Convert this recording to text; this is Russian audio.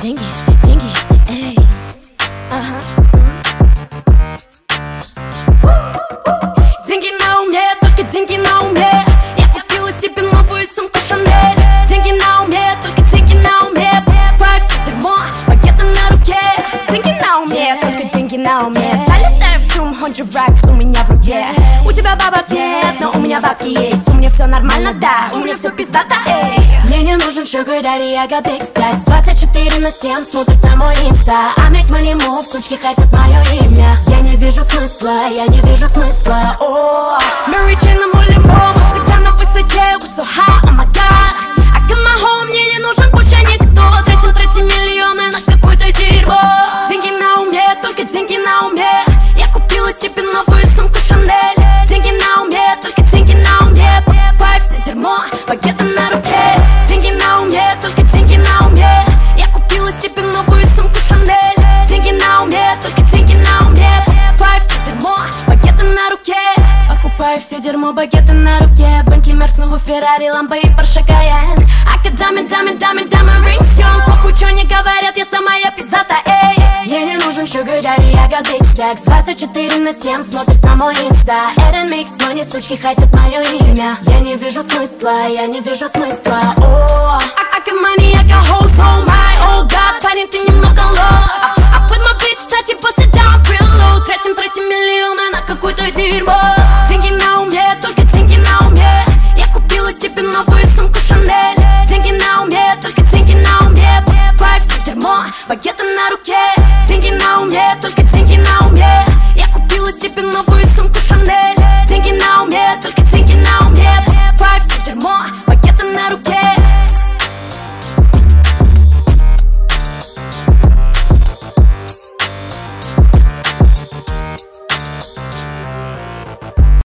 деньги, деньги, эй. Деньги на уме, только деньги на уме. Я купила себе новую сумку Шанель. Деньги на уме, только деньги на уме. Покупаю все дерьмо, пакеты на руке. Деньги на уме, только деньги на уме. Залетаю в чум, Honda Racks у меня в руке. У тебя бабок нет, но у меня бабки есть. У меня все нормально, да, у меня все пиздато, эй. Мне не нужен sugar daddy, I got big stacks. 24/7 смотрят на мой инста. I make money move, сучки хотят мое имя. Я не вижу смысла, я не вижу смысла. О, Mary Jane на мой лимо, мы всегда на высоте. We so high, oh my god. I got my home, мне не нужен больше никто. Тратим миллионы на какое-то дерьмо. Деньги на уме, только деньги на уме. Я купила себе новую сумку Шанель. Деньги на уме, только деньги на уме. Покупаю все дерьмо, пакеты на руке. Деньги на уме, только деньги на уме. Я купила себе новую сумку Шанель. Деньги на уме, только деньги на уме. Покупаю все дерьмо, пакеты на руке. Покупаю все дерьмо, багеты на руке. Бентли, Мерс, снова Феррари, Ламбо и Порше Кайен. I got diamond rings, yo. Похуй, чё не говорят, я сама, я пиздата, эй. Мне не нужен sugar daddy, I got big stacks. 24/7 смотрят на мой инста. Это микс, money, сучки хотят мое имя. Я не вижу смысла, я не вижу смысла.